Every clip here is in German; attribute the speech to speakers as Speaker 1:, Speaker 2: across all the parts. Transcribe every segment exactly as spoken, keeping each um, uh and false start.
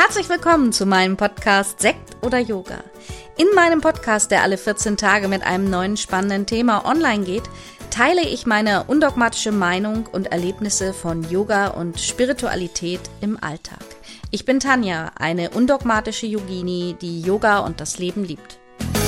Speaker 1: Herzlich willkommen zu meinem Podcast Sekt oder Yoga. In meinem Podcast, der alle vierzehn Tage mit einem neuen spannenden Thema online geht, teile ich meine undogmatische Meinung und Erlebnisse von Yoga und Spiritualität im Alltag. Ich bin Tanja, eine undogmatische Yogini, die Yoga und das Leben liebt.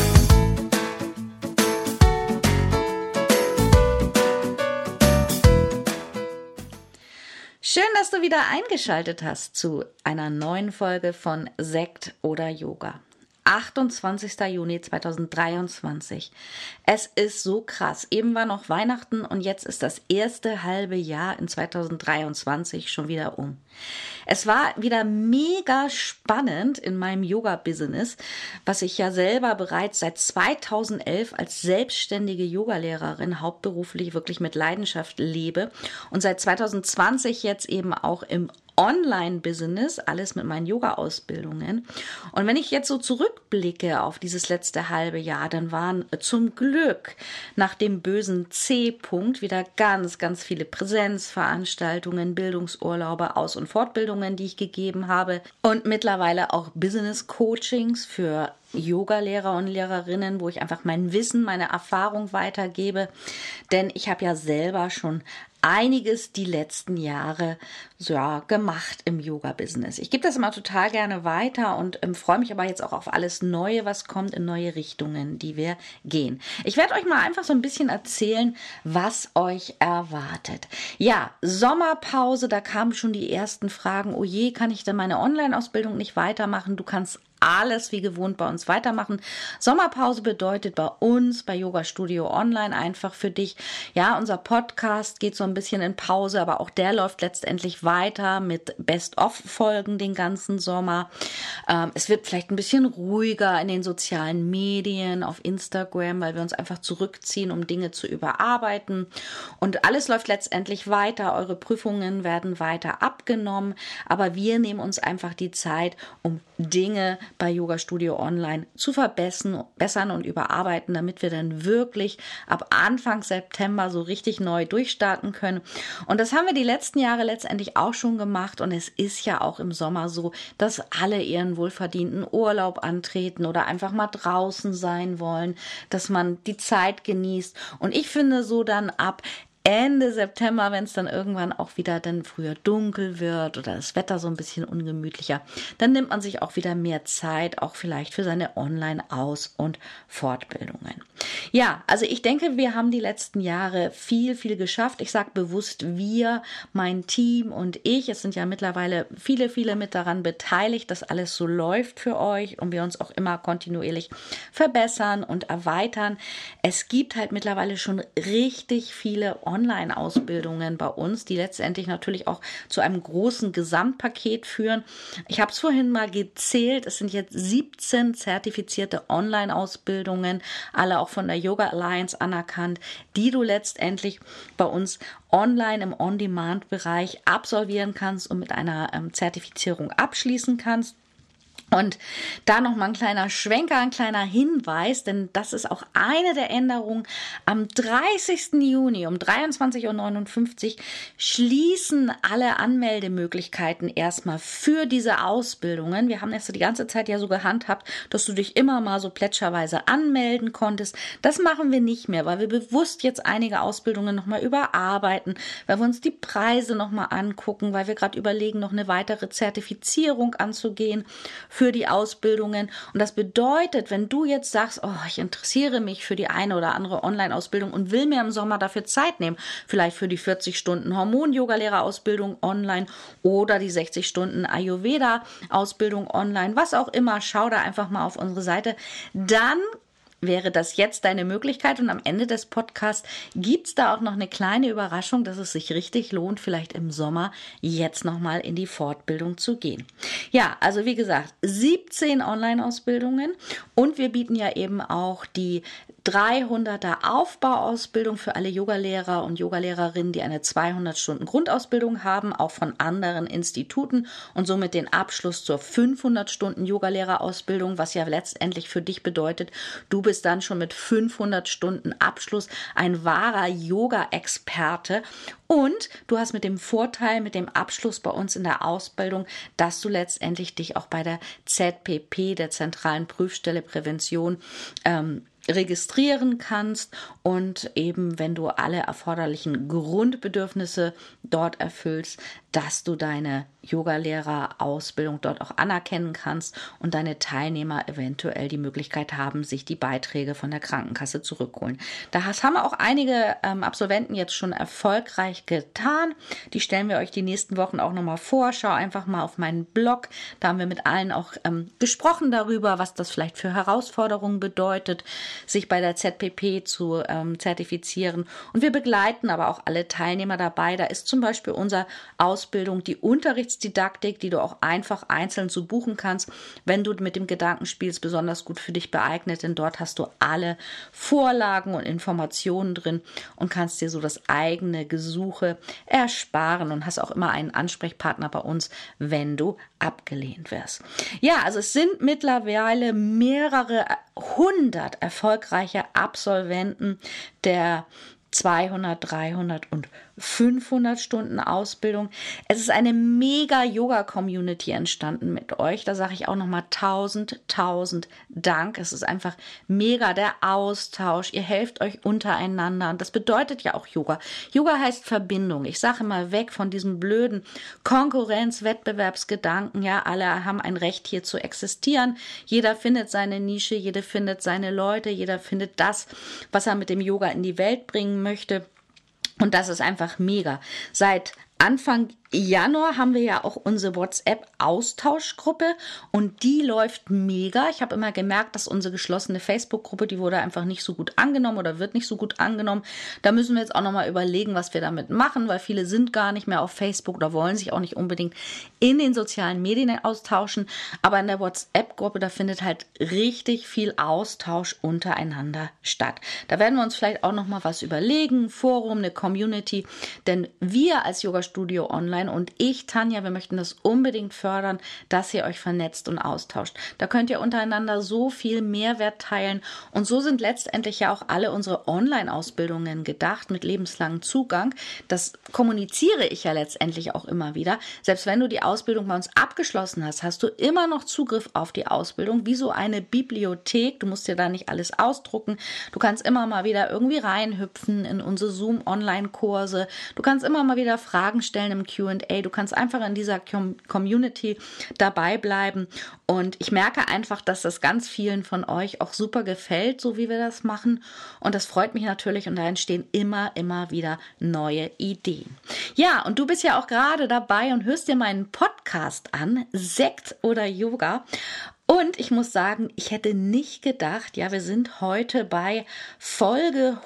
Speaker 1: Schön, dass du wieder eingeschaltet hast zu einer neuen Folge von Sekt oder Yoga. achtundzwanzigster Juni zweitausenddreiundzwanzig. Es ist so krass. Eben war noch Weihnachten und jetzt ist das erste halbe Jahr in zweitausenddreiundzwanzig schon wieder um. Es war wieder mega spannend in meinem Yoga-Business, was ich ja selber bereits seit zweitausendelf als selbstständige Yogalehrerin hauptberuflich wirklich mit Leidenschaft lebe und seit zweitausendzwanzig jetzt eben auch im Online-Business, alles mit meinen Yoga-Ausbildungen. Und wenn ich jetzt so zurückblicke auf dieses letzte halbe Jahr, dann waren zum Glück nach dem bösen C-Punkt wieder ganz, ganz viele Präsenzveranstaltungen, Bildungsurlaube, Aus- und Fortbildungen, die ich gegeben habe und mittlerweile auch Business-Coachings für Yoga-Lehrer und Lehrerinnen, wo ich einfach mein Wissen, meine Erfahrung weitergebe, denn ich habe ja selber schon einiges die letzten Jahre so, ja, gemacht im Yoga-Business. Ich gebe das immer total gerne weiter und ähm, freue mich aber jetzt auch auf alles Neue, was kommt, in neue Richtungen, die wir gehen. Ich werde euch mal einfach so ein bisschen erzählen, was euch erwartet. Ja, Sommerpause, da kamen schon die ersten Fragen. Oh je, kann ich denn meine Online-Ausbildung nicht weitermachen? Du kannst alles wie gewohnt bei uns weitermachen. Sommerpause bedeutet bei uns, bei Yoga Studio Online einfach für dich, ja, unser Podcast geht so ein bisschen in Pause, aber auch der läuft letztendlich weiter mit Best-of-Folgen den ganzen Sommer. Ähm, es wird vielleicht ein bisschen ruhiger in den sozialen Medien, auf Instagram, weil wir uns einfach zurückziehen, um Dinge zu überarbeiten. Und alles läuft letztendlich weiter. Eure Prüfungen werden weiter abgenommen, aber wir nehmen uns einfach die Zeit, um Dinge bei Yoga Studio Online zu verbessern bessern und überarbeiten, damit wir dann wirklich ab Anfang September so richtig neu durchstarten können. Und das haben wir die letzten Jahre letztendlich auch schon gemacht und es ist ja auch im Sommer so, dass alle ihren wohlverdienten Urlaub antreten oder einfach mal draußen sein wollen, dass man die Zeit genießt. Und ich finde so dann ab Ende September, wenn es dann irgendwann auch wieder dann früher dunkel wird oder das Wetter so ein bisschen ungemütlicher, dann nimmt man sich auch wieder mehr Zeit, auch vielleicht für seine Online-Aus- und Fortbildungen. Ja, also ich denke, wir haben die letzten Jahre viel, viel geschafft. Ich sage bewusst wir, mein Team und ich. Es sind ja mittlerweile viele, viele mit daran beteiligt, dass alles so läuft für euch und wir uns auch immer kontinuierlich verbessern und erweitern. Es gibt halt mittlerweile schon richtig viele Online-Ausbildungen bei uns, die letztendlich natürlich auch zu einem großen Gesamtpaket führen. Ich habe es vorhin mal gezählt, es sind jetzt siebzehn zertifizierte Online-Ausbildungen, alle auch von der Yoga Alliance anerkannt, die du letztendlich bei uns online im On-Demand-Bereich absolvieren kannst und mit einer ähm, Zertifizierung abschließen kannst. Und da noch mal ein kleiner Schwenker, ein kleiner Hinweis, denn das ist auch eine der Änderungen. Am dreißigsten Juni um dreiundzwanzig Uhr neunundfünfzig schließen alle Anmeldemöglichkeiten erstmal für diese Ausbildungen. Wir haben das die ganze Zeit ja so gehandhabt, dass du dich immer mal so plätscherweise anmelden konntest. Das machen wir nicht mehr, weil wir bewusst jetzt einige Ausbildungen nochmal überarbeiten, weil wir uns die Preise nochmal angucken, weil wir gerade überlegen, noch eine weitere Zertifizierung anzugehen für die Ausbildungen. Und das bedeutet, wenn du jetzt sagst, oh, ich interessiere mich für die eine oder andere Online-Ausbildung und will mir im Sommer dafür Zeit nehmen, vielleicht für die vierzig Stunden Hormon-Yoga-Lehrerausbildung online oder die sechzig Stunden Ayurveda-Ausbildung online, was auch immer, schau da einfach mal auf unsere Seite, dann wäre das jetzt deine Möglichkeit und am Ende des Podcasts gibt's da auch noch eine kleine Überraschung, dass es sich richtig lohnt, vielleicht im Sommer jetzt nochmal in die Fortbildung zu gehen. Ja, also wie gesagt, siebzehn Online-Ausbildungen und wir bieten ja eben auch die dreihunderter Aufbauausbildung für alle Yogalehrer und Yogalehrerinnen, die eine zweihundert Stunden Grundausbildung haben, auch von anderen Instituten und somit den Abschluss zur fünfhundert Stunden Yogalehrerausbildung, was ja letztendlich für dich bedeutet, du bist dann schon mit fünfhundert Stunden Abschluss ein wahrer Yoga-Experte. Und du hast mit dem Vorteil, mit dem Abschluss bei uns in der Ausbildung, dass du letztendlich dich auch bei der Z P P, der Zentralen Prüfstelle Prävention, ähm, registrieren kannst und eben, wenn du alle erforderlichen Grundbedürfnisse dort erfüllst, dass du deine Yogalehrerausbildung dort auch anerkennen kannst und deine Teilnehmer eventuell die Möglichkeit haben, sich die Beiträge von der Krankenkasse zurückholen. Da haben auch einige ähm, Absolventen jetzt schon erfolgreich getan. Die stellen wir euch die nächsten Wochen auch nochmal vor. Schau einfach mal auf meinen Blog. Da haben wir mit allen auch ähm, gesprochen darüber, was das vielleicht für Herausforderungen bedeutet, sich bei der Z P P zu ähm, zertifizieren. Und wir begleiten aber auch alle Teilnehmer dabei. Da ist zum Beispiel unsere Ausbildung die Unterrichtsdidaktik, die du auch einfach einzeln zu buchen kannst, wenn du mit dem Gedanken spielst, besonders gut für dich beeignet, denn dort hast du alle Vorlagen und Informationen drin und kannst dir so das eigene Gesuche ersparen und hast auch immer einen Ansprechpartner bei uns, wenn du abgelehnt wirst. Ja, also es sind mittlerweile mehrere hundert erfolgreiche Absolventen der zweihundert, dreihundert und fünfhundert Stunden Ausbildung. Es ist eine mega Yoga-Community entstanden mit euch. Da sage ich auch nochmal tausend, tausend Dank. Es ist einfach mega der Austausch. Ihr helft euch untereinander. Und das bedeutet ja auch Yoga. Yoga heißt Verbindung. Ich sage mal weg von diesem blöden Konkurrenz-, Wettbewerbsgedanken. Ja, alle haben ein Recht hier zu existieren. Jeder findet seine Nische, jeder findet seine Leute, jeder findet das, was er mit dem Yoga in die Welt bringen möchte. Und das ist einfach mega. Seit Anfang Januar haben wir ja auch unsere WhatsApp-Austauschgruppe und die läuft mega. Ich habe immer gemerkt, dass unsere geschlossene Facebook-Gruppe, die wurde einfach nicht so gut angenommen oder wird nicht so gut angenommen. Da müssen wir jetzt auch nochmal überlegen, was wir damit machen, weil viele sind gar nicht mehr auf Facebook oder wollen sich auch nicht unbedingt in den sozialen Medien austauschen. Aber in der WhatsApp-Gruppe, da findet halt richtig viel Austausch untereinander statt. Da werden wir uns vielleicht auch nochmal was überlegen, ein Forum, eine Community, denn wir als Yoga Studio Online und ich, Tanja, wir möchten das unbedingt fördern, dass ihr euch vernetzt und austauscht. Da könnt ihr untereinander so viel Mehrwert teilen und so sind letztendlich ja auch alle unsere Online-Ausbildungen gedacht mit lebenslangem Zugang. Das kommuniziere ich ja letztendlich auch immer wieder. Selbst wenn du die Ausbildung bei uns abgeschlossen hast, hast du immer noch Zugriff auf die Ausbildung, wie so eine Bibliothek. Du musst dir da nicht alles ausdrucken. Du kannst immer mal wieder irgendwie reinhüpfen in unsere Zoom-Online-Kurse. Du kannst immer mal wieder Fragen stellen im Q und A. Du kannst einfach in dieser Community dabei bleiben. Und ich merke einfach, dass das ganz vielen von euch auch super gefällt, so wie wir das machen. Und das freut mich natürlich. Und da entstehen immer, immer wieder neue Ideen. Ja, und du bist ja auch gerade dabei und hörst dir meinen Podcast an, Sekt oder Yoga. Und ich muss sagen, ich hätte nicht gedacht, ja, wir sind heute bei Folge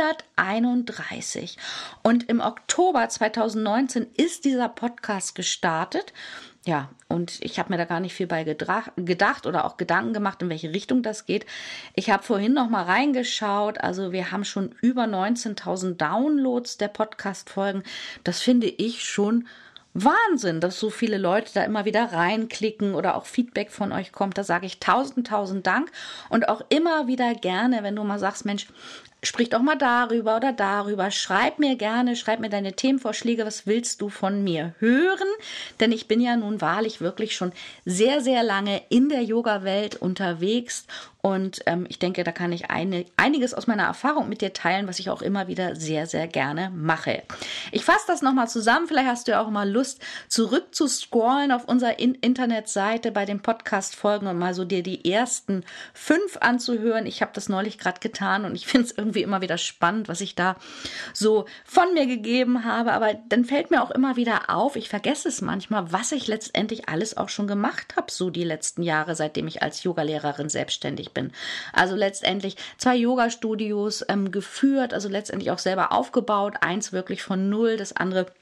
Speaker 1: hunderteinunddreißig und im Oktober zweitausendneunzehn ist dieser Podcast gestartet. Ja, und ich habe mir da gar nicht viel bei gedacht oder auch Gedanken gemacht, in welche Richtung das geht. Ich habe vorhin noch mal reingeschaut, also wir haben schon über neunzehntausend Downloads der Podcast-Folgen. Das finde ich schon Wahnsinn, dass so viele Leute da immer wieder reinklicken oder auch Feedback von euch kommt. Da sage ich tausend, tausend Dank und auch immer wieder gerne, wenn du mal sagst, Mensch, sprich doch mal darüber oder darüber. Schreib mir gerne, schreib mir deine Themenvorschläge. Was willst du von mir hören? Denn ich bin ja nun wahrlich wirklich schon sehr, sehr lange in der Yoga-Welt unterwegs. Und ähm, ich denke, da kann ich eine, einiges aus meiner Erfahrung mit dir teilen, was ich auch immer wieder sehr, sehr gerne mache. Ich fasse das nochmal zusammen. Vielleicht hast du ja auch mal Lust, zurück zu scrollen auf unserer In- Internetseite bei den Podcast-Folgen und mal so dir die ersten fünf anzuhören. Ich habe das neulich gerade getan und ich finde es irgendwie immer wieder spannend, was ich da so von mir gegeben habe. Aber dann fällt mir auch immer wieder auf, ich vergesse es manchmal, was ich letztendlich alles auch schon gemacht habe, so die letzten Jahre, seitdem ich als Yogalehrerin selbstständig bin. Also letztendlich zwei Yoga-Studios ähm, geführt, also letztendlich auch selber aufgebaut, eins wirklich von null, das andere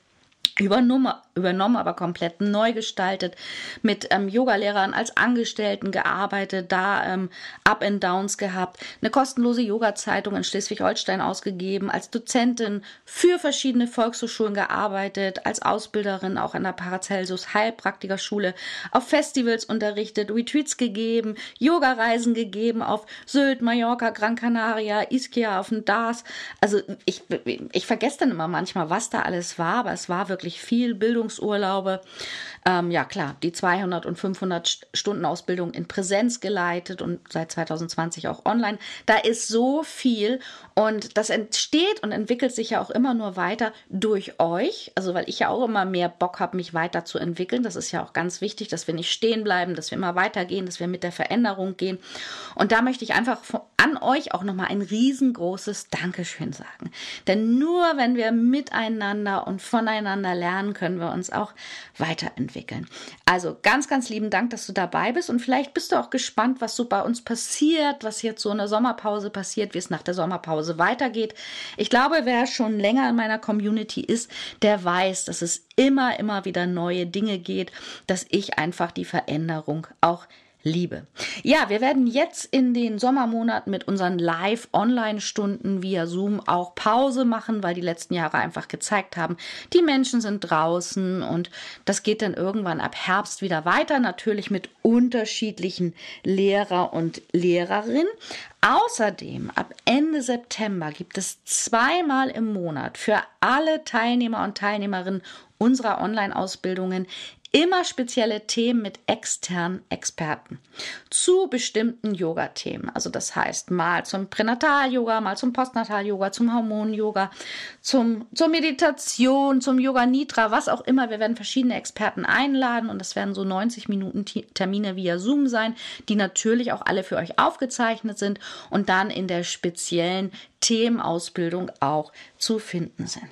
Speaker 1: Übernommen, übernommen, aber komplett neu gestaltet, mit ähm, Yogalehrern als Angestellten gearbeitet, da ähm, Up and Downs gehabt, eine kostenlose Yoga-Zeitung in Schleswig-Holstein ausgegeben, als Dozentin für verschiedene Volkshochschulen gearbeitet, als Ausbilderin auch an der Paracelsus Heilpraktikerschule, auf Festivals unterrichtet, Retreats gegeben, Yogareisen gegeben auf Sylt, Mallorca, Gran Canaria, Ischia auf dem Dars. Also ich, ich vergesse dann immer manchmal, was da alles war, aber es war wirklich viel, Bildungsurlaube, ähm, ja klar, die zweihundert und fünfhundert Stunden Ausbildung in Präsenz geleitet und seit zwanzig zwanzig auch online. Da ist so viel und das entsteht und entwickelt sich ja auch immer nur weiter durch euch, also weil ich ja auch immer mehr Bock habe, mich weiterzuentwickeln. Das ist ja auch ganz wichtig, dass wir nicht stehen bleiben, dass wir immer weitergehen, dass wir mit der Veränderung gehen. Und da möchte ich einfach an euch auch nochmal ein riesengroßes Dankeschön sagen. Denn nur wenn wir miteinander und voneinander lernen, können wir uns auch weiterentwickeln. Also ganz, ganz lieben Dank, dass du dabei bist und vielleicht bist du auch gespannt, was so bei uns passiert, was jetzt so in der Sommerpause passiert, wie es nach der Sommerpause weitergeht. Ich glaube, wer schon länger in meiner Community ist, der weiß, dass es immer, immer wieder neue Dinge geht, dass ich einfach die Veränderung auch liebe. Ja, wir werden jetzt in den Sommermonaten mit unseren Live-Online-Stunden via Zoom auch Pause machen, weil die letzten Jahre einfach gezeigt haben, die Menschen sind draußen und das geht dann irgendwann ab Herbst wieder weiter, natürlich mit unterschiedlichen Lehrer und Lehrerinnen. Außerdem, ab Ende September gibt es zweimal im Monat für alle Teilnehmer und Teilnehmerinnen unserer Online-Ausbildungen immer spezielle Themen mit externen Experten zu bestimmten Yoga-Themen. Also das heißt mal zum Pränatal-Yoga, mal zum Postnatal-Yoga, zum Hormon-Yoga, zum, zur Meditation, zum Yoga-Nidra, was auch immer. Wir werden verschiedene Experten einladen und das werden so neunzig Minuten Termine via Zoom sein, die natürlich auch alle für euch aufgezeichnet sind und dann in der speziellen Themenausbildung auch zu finden sind.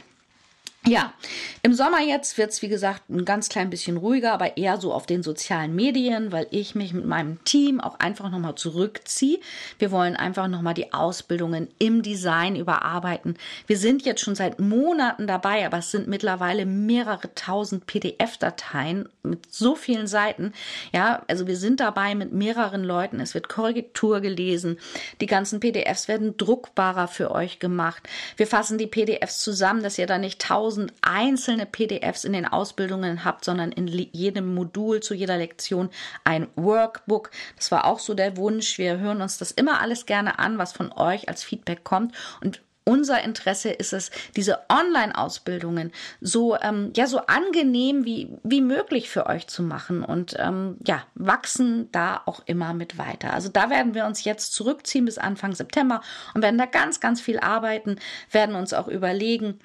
Speaker 1: Ja, im Sommer jetzt wird's wie gesagt, ein ganz klein bisschen ruhiger, aber eher so auf den sozialen Medien, weil ich mich mit meinem Team auch einfach nochmal zurückziehe. Wir wollen einfach nochmal die Ausbildungen im Design überarbeiten. Wir sind jetzt schon seit Monaten dabei, aber es sind mittlerweile mehrere tausend P D F-Dateien mit so vielen Seiten. Ja, also wir sind dabei mit mehreren Leuten. Es wird Korrektur gelesen. Die ganzen P D Fs werden druckbarer für euch gemacht. Wir fassen die P D Fs zusammen, dass ihr da nicht tausend einzelne P D Fs in den Ausbildungen habt, sondern in jedem Modul zu jeder Lektion ein Workbook. Das war auch so der Wunsch. Wir hören uns das immer alles gerne an, was von euch als Feedback kommt und unser Interesse ist es, diese Online-Ausbildungen so ähm, ja so angenehm wie wie möglich für euch zu machen und ähm, ja wachsen da auch immer mit weiter. Also da werden wir uns jetzt zurückziehen bis Anfang September und werden da ganz ganz viel arbeiten, werden uns auch überlegen,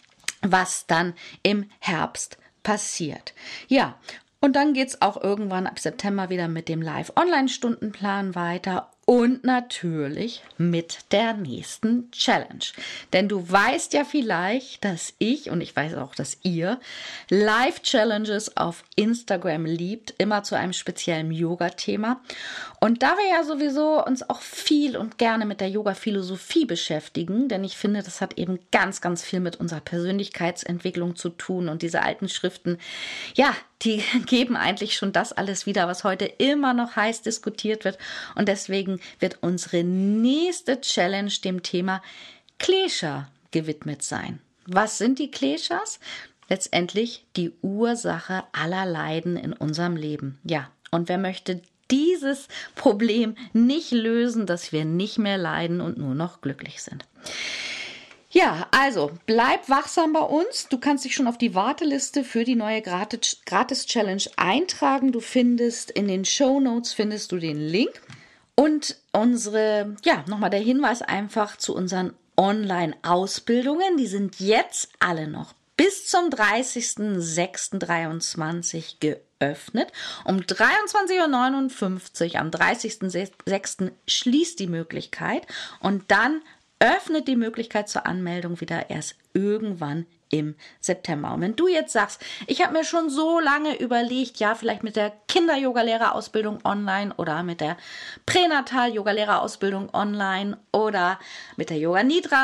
Speaker 1: was dann im Herbst passiert. Ja, und dann geht's auch irgendwann ab September wieder mit dem Live-Online-Stundenplan weiter und natürlich mit der nächsten Challenge. Denn du weißt ja vielleicht, dass ich und ich weiß auch, dass ihr Live-Challenges auf Instagram liebt, immer zu einem speziellen Yoga-Thema. Und da wir ja sowieso uns auch viel und gerne mit der Yoga-Philosophie beschäftigen, denn ich finde, das hat eben ganz, ganz viel mit unserer Persönlichkeitsentwicklung zu tun und diese alten Schriften, ja, die geben eigentlich schon das alles wieder, was heute immer noch heiß diskutiert wird. Und deswegen wird unsere nächste Challenge dem Thema Klesha gewidmet sein. Was sind die Kleshas? Letztendlich die Ursache aller Leiden in unserem Leben. Ja, und wer möchte dieses Problem nicht lösen, dass wir nicht mehr leiden und nur noch glücklich sind? Ja, also bleib wachsam bei uns. Du kannst dich schon auf die Warteliste für die neue Gratis-Challenge eintragen. Du findest in den Shownotes findest du den Link. Und unsere, ja, nochmal der Hinweis einfach zu unseren Online-Ausbildungen. Die sind jetzt alle noch bis zum dreißigsten sechsten dreiundzwanzig geöffnet. Um dreiundzwanzig Uhr neunundfünfzig am dreißigsten sechsten schließt die Möglichkeit und dann öffnet die Möglichkeit zur Anmeldung wieder erst irgendwann im September. Und wenn du jetzt sagst, ich habe mir schon so lange überlegt, ja, vielleicht mit der Kinder-Yoga-Lehrerausbildung online oder mit der Pränatal-Yoga-Lehrerausbildung online oder mit der Yoga-Nidra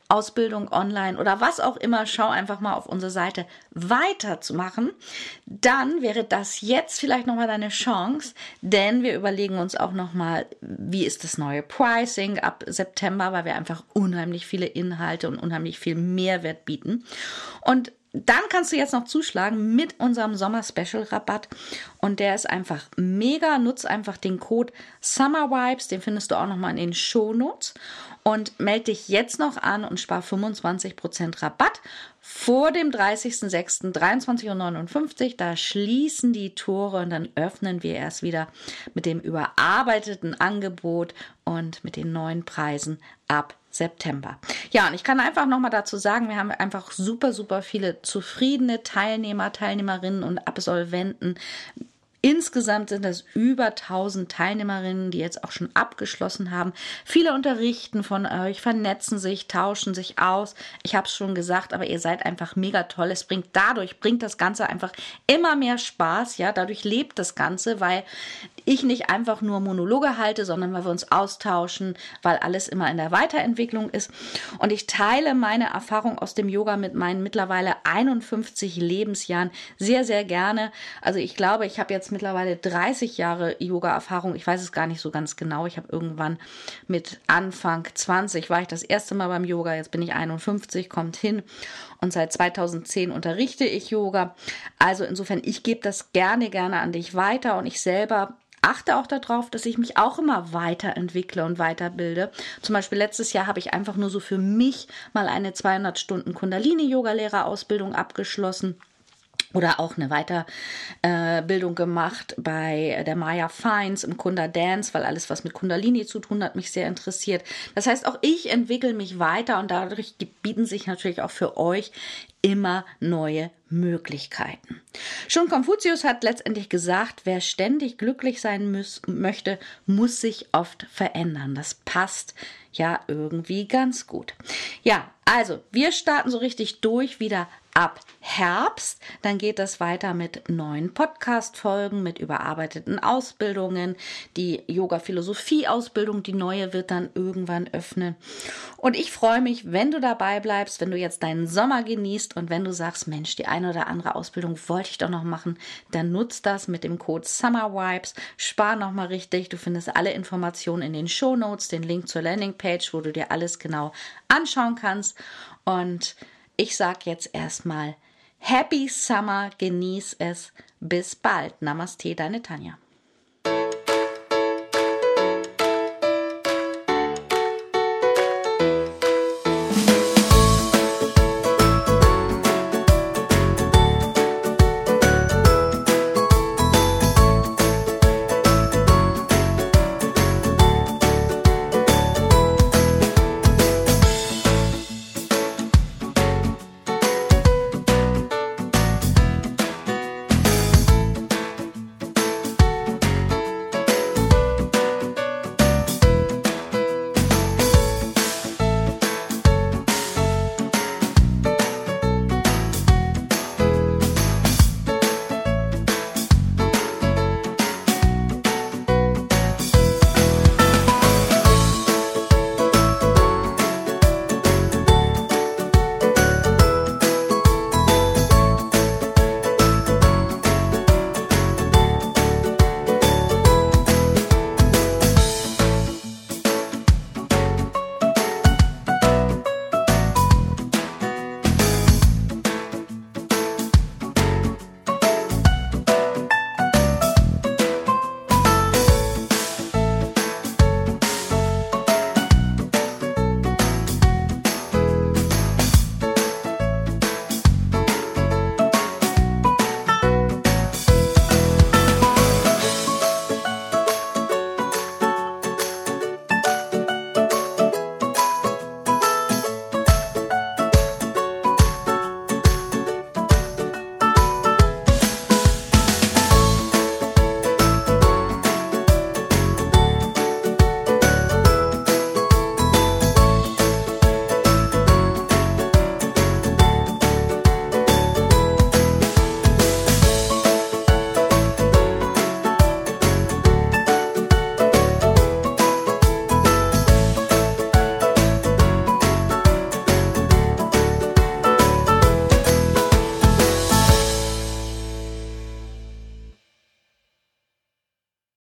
Speaker 1: Ausbildung online oder was auch immer, schau einfach mal auf unsere Seite weiterzumachen. Dann wäre das jetzt vielleicht nochmal deine Chance, denn wir überlegen uns auch nochmal, wie ist das neue Pricing ab September, weil wir einfach unheimlich viele Inhalte und unheimlich viel Mehrwert bieten. Und dann kannst du jetzt noch zuschlagen mit unserem Sommer-Special-Rabatt und der ist einfach mega. Nutz einfach den Code SUMMERVIBES, den findest du auch nochmal in den Shownotes und melde dich jetzt noch an und spar fünfundzwanzig Prozent Rabatt vor dem dreißigsten sechsten dreiundzwanzig Uhr neunundfünfzig. Da schließen die Tore und dann öffnen wir erst wieder mit dem überarbeiteten Angebot und mit den neuen Preisen ab September. Ja, und ich kann einfach nochmal dazu sagen, wir haben einfach super, super viele zufriedene Teilnehmer, Teilnehmerinnen und Absolventen. Insgesamt sind es über tausend Teilnehmerinnen, die jetzt auch schon abgeschlossen haben. Viele unterrichten von euch, vernetzen sich, tauschen sich aus. Ich habe es schon gesagt, aber ihr seid einfach mega toll. Es bringt dadurch, bringt das Ganze einfach immer mehr Spaß. Ja, dadurch lebt das Ganze, weil ich nicht einfach nur Monologe halte, sondern weil wir uns austauschen, weil alles immer in der Weiterentwicklung ist. Und ich teile meine Erfahrung aus dem Yoga mit meinen mittlerweile einundfünfzig Lebensjahren sehr, sehr gerne. Also ich glaube, ich habe jetzt mittlerweile dreißig Jahre Yoga-Erfahrung. Ich weiß es gar nicht so ganz genau. Ich habe irgendwann mit Anfang zwanzig war ich das erste Mal beim Yoga. Jetzt bin ich einundfünfzig, kommt hin. Und seit zweitausendzehn unterrichte ich Yoga. Also insofern, ich gebe das gerne, gerne an dich weiter. Und ich selber achte auch darauf, dass ich mich auch immer weiterentwickle und weiterbilde. Zum Beispiel letztes Jahr habe ich einfach nur so für mich mal eine zweihundert Stunden Kundalini-Yoga-Lehrerausbildung abgeschlossen. Oder auch eine Weiterbildung gemacht bei der Maya Feins im Kunda Dance, weil alles, was mit Kundalini zu tun hat, mich sehr interessiert. Das heißt, auch ich entwickle mich weiter und dadurch bieten sich natürlich auch für euch immer neue Möglichkeiten. Schon Konfuzius hat letztendlich gesagt, wer ständig glücklich sein muss, möchte, muss sich oft verändern. Das passt ja irgendwie ganz gut. Ja, also wir starten so richtig durch wieder ab Herbst. Dann geht es weiter mit neuen Podcast-Folgen, mit überarbeiteten Ausbildungen. Die Yoga-Philosophie-Ausbildung, die neue, wird dann irgendwann öffnen. Und ich freue mich, wenn du dabei bleibst, wenn du jetzt deinen Sommer genießt und wenn du sagst, Mensch, die eine oder andere Ausbildung wollte ich doch noch machen, dann nutzt das mit dem Code SUMMERVIBES. Spar nochmal richtig. Du findest alle Informationen in den Shownotes, den Link zur Landingpage, wo du dir alles genau anschauen kannst. Und ich sage jetzt erstmal Happy Summer, genieß es. Bis bald. Namaste, deine Tanja.